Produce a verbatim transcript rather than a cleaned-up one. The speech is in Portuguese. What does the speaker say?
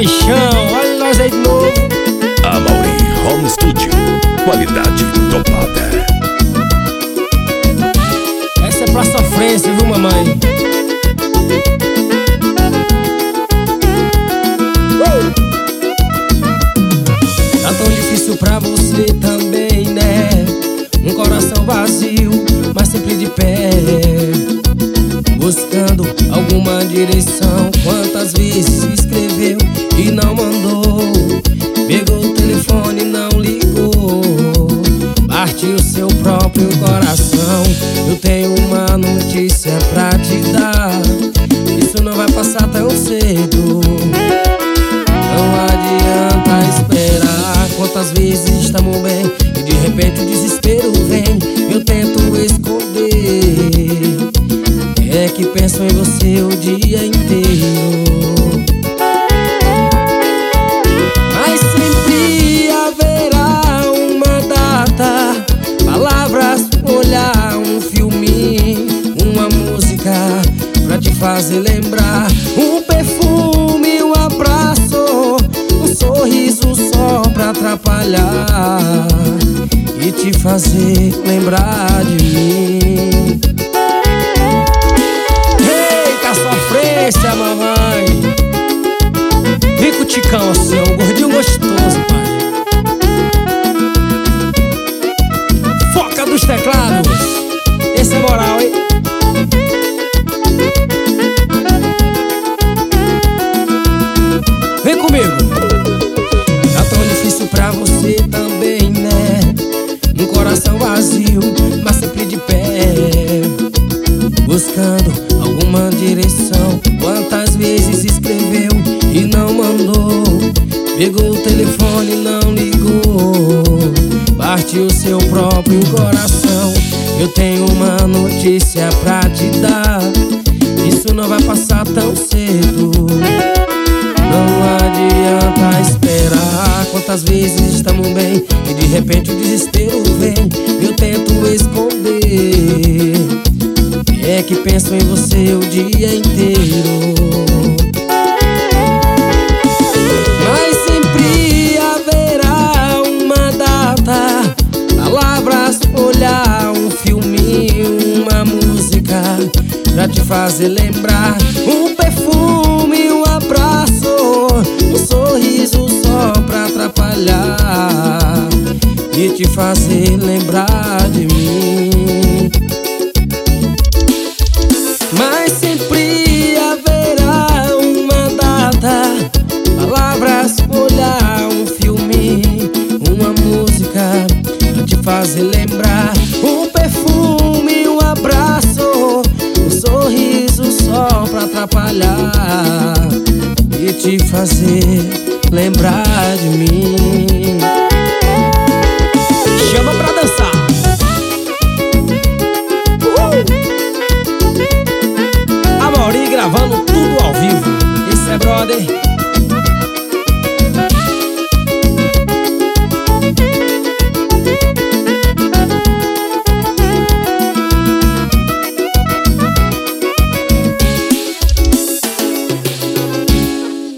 paixão, olha nós aí de novo. Amaury Home Studio, qualidade dobrada. Essa é pra sofrência, viu, mamãe? Uh! Tá tão difícil pra você também, né? Um coração vazio, mas sempre de pé, buscando alguma direção. Quantas vezes escreveu e não mandou, pegou o telefone e não ligou, partiu seu próprio coração. Eu tenho uma notícia pra te dar, isso não vai passar tão cedo, não adianta esperar. Quantas vezes estamos bem e de repente o desespero vem. Eu tento esconder, é que penso em você o dia inteiro, mas sempre haverá uma data, palavras, olhar, um filme, uma música pra te fazer lembrar, um perfume, um abraço, um sorriso só pra atrapalhar e te fazer lembrar de mim. Eita, sofrência, mamãe! Vem com o Ticão assim, ó, um gordinho gostoso, pai. Foca dos teclados, esse é moral, hein? Vem comigo! Tá tão difícil pra você também, né? Um coração vazio, mas sempre de pé, buscando alguma direção. Quantas vezes escreveu e não mandou, pegou o telefone e não ligou, partiu seu próprio coração. Eu tenho uma notícia pra te dar, isso não vai passar tão cedo, não adianta esperar. Quantas vezes estamos bem e de repente o desespero vem. Eu tento esconder, é que penso em você o dia inteiro, mas sempre haverá uma data, palavras, olhar, um filme, uma música pra te fazer lembrar, um perfume, um abraço, um sorriso só pra atrapalhar e te fazer lembrar de mim. Mas sempre haverá uma data, palavras, olhar, um filme, uma música pra te fazer lembrar, um perfume, um abraço, um sorriso só pra atrapalhar e te fazer lembrar de mim.